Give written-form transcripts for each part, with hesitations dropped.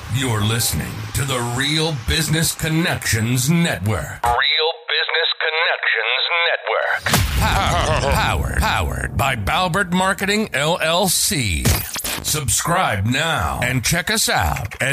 You're listening to the Real Business Connections Network. Real Business Connections Network. Powered by Balbert Marketing, LLC. Subscribe now and check us out at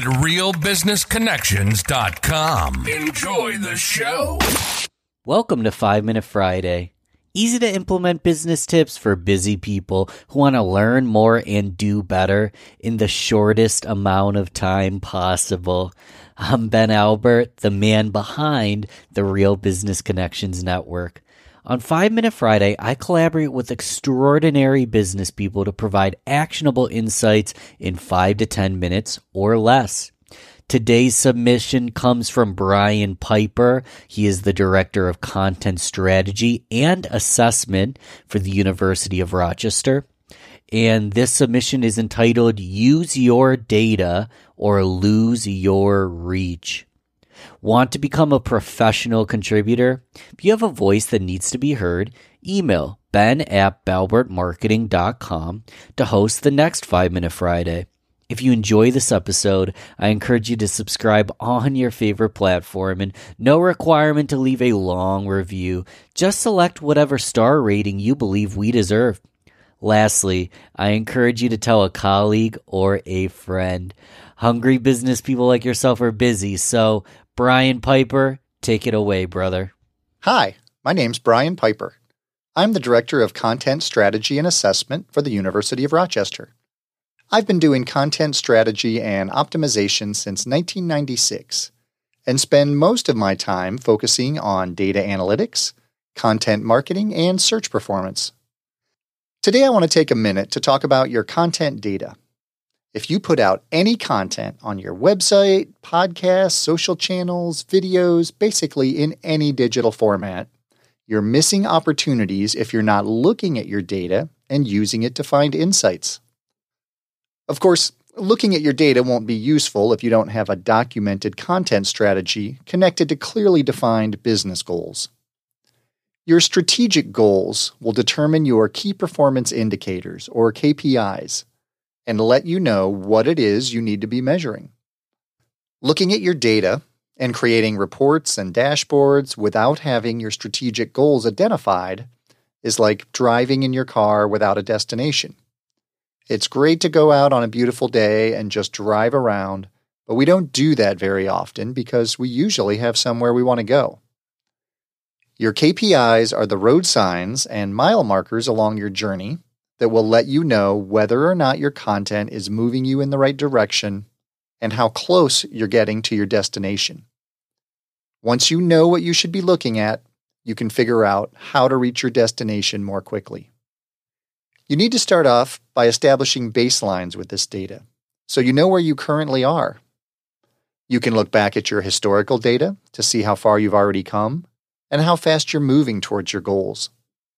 realbusinessconnections.com. Enjoy the show. Welcome to 5 Minute Friday. Easy to implement business tips for busy people who want to learn more and do better in the shortest amount of time possible. I'm Ben Albert, the man behind the Real Business Connections Network. On 5 Minute Friday, I collaborate with extraordinary business people to provide actionable insights in 5 to 10 minutes or less. Today's submission comes from Brian Piper. He is the Director of Content Strategy and Assessment for the University of Rochester. And this submission is entitled Use Your Data or Lose Your Reach. Want to become a professional contributor? If you have a voice that needs to be heard, email ben@balbertmarketing.com to host the next 5 Minute Friday. If you enjoy this episode, I encourage you to subscribe on your favorite platform, and no requirement to leave a long review. Just select whatever star rating you believe we deserve. Lastly, I encourage you to tell a colleague or a friend. Hungry business people like yourself are busy, so Brian Piper, take it away, brother. Hi, my name's Brian Piper. I'm the Director of Content Strategy and Assessment for the University of Rochester. I've been doing content strategy and optimization since 1996 and spend most of my time focusing on data analytics, content marketing, and search performance. Today I want to take a minute to talk about your content data. If you put out any content on your website, podcasts, social channels, videos, basically in any digital format, you're missing opportunities if you're not looking at your data and using it to find insights. Of course, looking at your data won't be useful if you don't have a documented content strategy connected to clearly defined business goals. Your strategic goals will determine your key performance indicators, or KPIs, and let you know what it is you need to be measuring. Looking at your data and creating reports and dashboards without having your strategic goals identified is like driving in your car without a destination. It's great to go out on a beautiful day and just drive around, but we don't do that very often because we usually have somewhere we want to go. Your KPIs are the road signs and mile markers along your journey that will let you know whether or not your content is moving you in the right direction and how close you're getting to your destination. Once you know what you should be looking at, you can figure out how to reach your destination more quickly. You need to start off by establishing baselines with this data, so you know where you currently are. You can look back at your historical data to see how far you've already come and how fast you're moving towards your goals.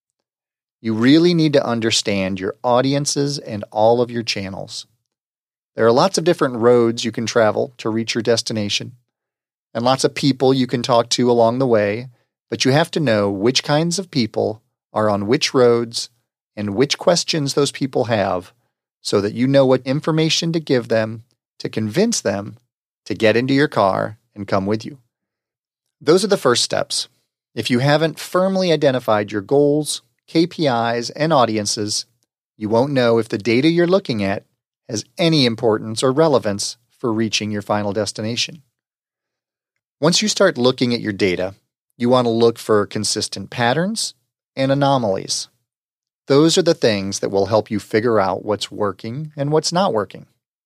You really need to understand your audiences and all of your channels. There are lots of different roads you can travel to reach your destination, and lots of people you can talk to along the way, but you have to know which kinds of people are on which roads and which questions those people have so that you know what information to give them to convince them to get into your car and come with you. Those are the first steps. If you haven't firmly identified your goals, KPIs, and audiences, you won't know if the data you're looking at has any importance or relevance for reaching your final destination. Once you start looking at your data, you want to look for consistent patterns and anomalies. Those are the things that will help you figure out what's working and what's not working.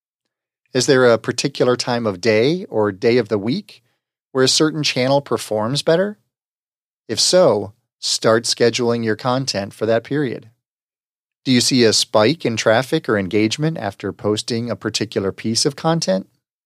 Is there a particular time of day or day of the week where a certain channel performs better? If so, start scheduling your content for that period. Do you see a spike in traffic or engagement after posting a particular piece of content?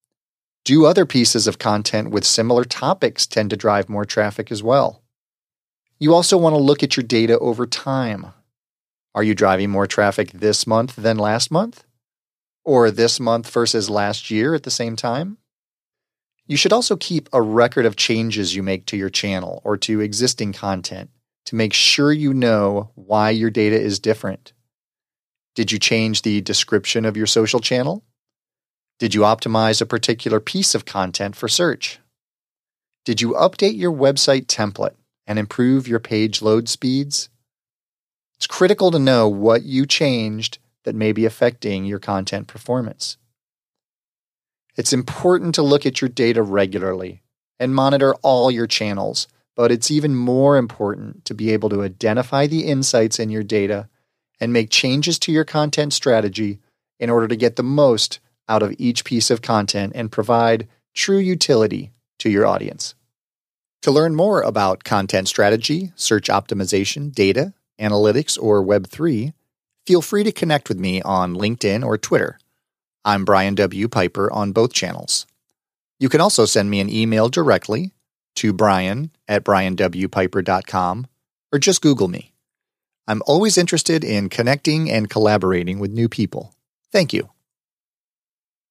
Do other pieces of content with similar topics tend to drive more traffic as well? You also want to look at your data over time. Are you driving more traffic this month than last month? Or this month versus last year at the same time? You should also keep a record of changes you make to your channel or to existing content to make sure you know why your data is different. Did you change the description of your social channel? Did you optimize a particular piece of content for search? Did you update your website template and improve your page load speeds? It's critical to know what you changed that may be affecting your content performance. It's important to look at your data regularly and monitor all your channels, but it's even more important to be able to identify the insights in your data and make changes to your content strategy in order to get the most out of each piece of content and provide true utility to your audience. To learn more about content strategy, search optimization, data, analytics, or Web3, feel free to connect with me on LinkedIn or Twitter. I'm Brian W. Piper on both channels. You can also send me an email directly to brian@brianwpiper.com or just Google me. I'm always interested in connecting and collaborating with new people. Thank you.